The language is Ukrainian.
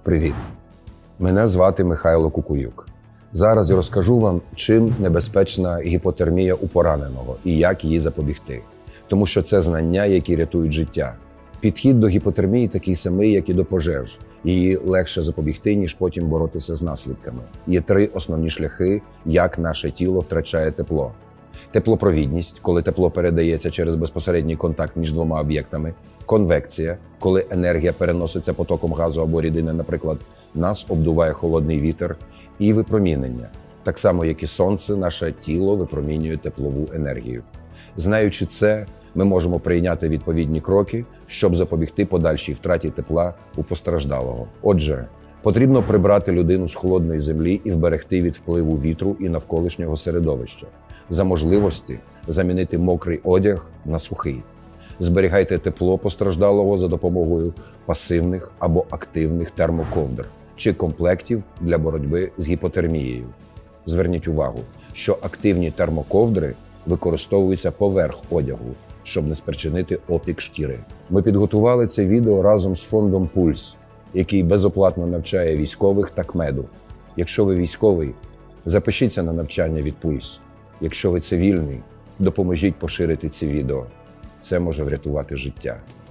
Привіт! Мене звати Михайло Кукуюк. Зараз я розкажу вам, чим небезпечна гіпотермія у пораненого і як її запобігти. Тому що це знання, які рятують життя. Підхід до гіпотермії такий самий, як і до пожеж. Її легше запобігти, ніж потім боротися з наслідками. Є 3 основні шляхи, як наше тіло втрачає тепло. Теплопровідність, коли тепло передається через безпосередній контакт між двома об'єктами. Конвекція, коли енергія переноситься потоком газу або рідини, наприклад, нас обдуває холодний вітер. І випромінення. Так само, як і сонце, наше тіло випромінює теплову енергію. Знаючи це, ми можемо прийняти відповідні кроки, щоб запобігти подальшій втраті тепла у постраждалого. Отже, потрібно прибрати людину з холодної землі і вберегти від впливу вітру і навколишнього середовища. За можливості замінити мокрий одяг на сухий. Зберігайте тепло постраждалого за допомогою пасивних або активних термоковдр чи комплектів для боротьби з гіпотермією. Зверніть увагу, що активні термоковдри використовуються поверх одягу, щоб не спричинити опік шкіри. Ми підготували це відео разом з фондом «Пульс», який безоплатно навчає військових та КМЕДу. Якщо ви військовий, запишіться на навчання від «Пульс». Якщо ви цивільний, допоможіть поширити ці відео. Це може врятувати життя.